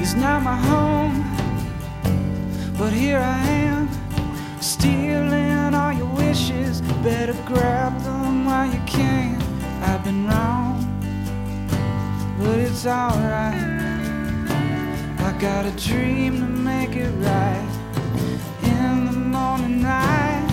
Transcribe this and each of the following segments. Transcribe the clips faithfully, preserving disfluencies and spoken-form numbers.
is not my home, but here I am, stealing all your wishes. Better grab them while you can. I've been wrong, but it's alright. I got a dream to make it right in the morning light.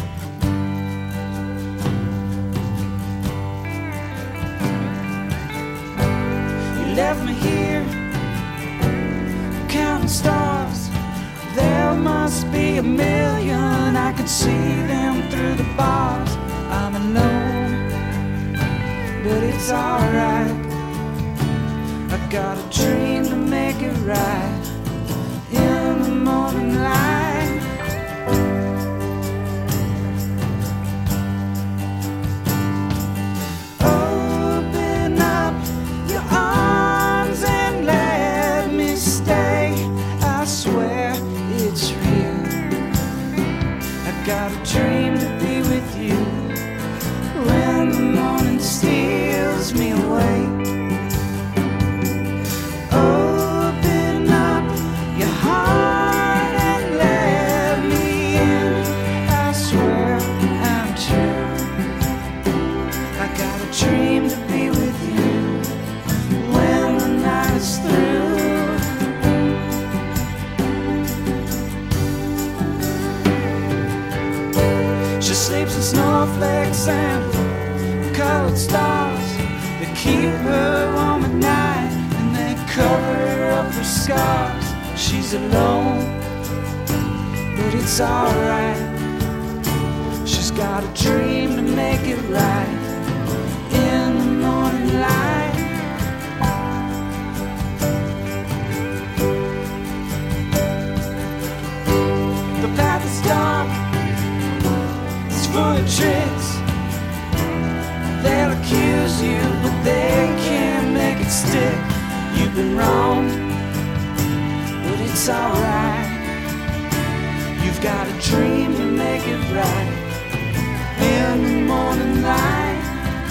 You left me here, counting stars. There must be a million, I could see them through the bars. I'm alone, but it's alright. I got a dream to make it right in the morning light. Open up your arms and let me stay. I swear it's real. I got a dream to be with you when the morning steals me away. Open up your heart and let me in. I swear I'm true. I got a dream to be with you when the night is through. She sleeps in snowflakes and colored stars that keep her warm at night, and they cover up her scars. She's alone, but it's alright. She's got a dream to make it right in the morning light. The path is dark, it's full of tricks. They'll accuse you, but they can't make it stick. You've been wrong, but it's alright. You've got a dream to make it right in the morning light.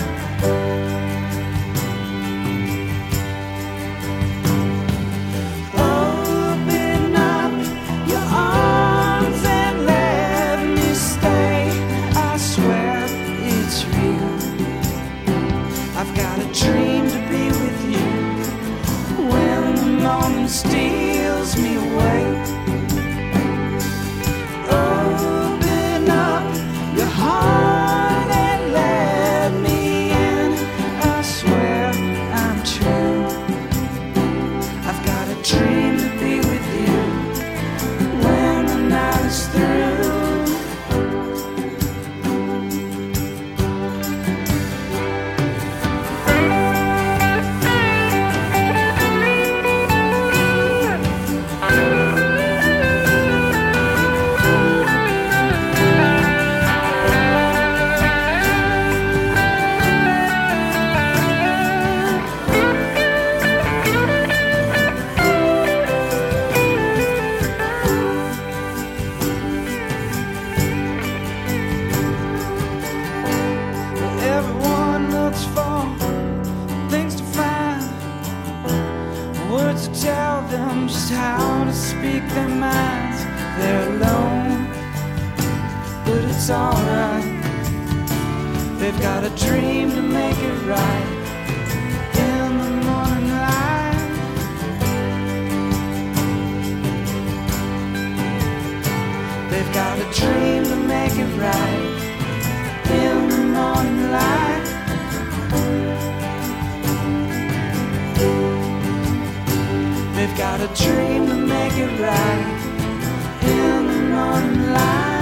Open up your arms and let me stay. I swear it's real. I've got a dream to be with you when the morning steals me away. Open up your heart and let me in. I swear I'm true. I've got a dream to be with you when the night is through. Everyone looks for things to find, words to tell them just how to speak their minds. They're alone, but it's alright. They've got a dream to make it right in the morning light. They've got a dream to make it right in the morning light. They've got a dream to make it right in the morning light.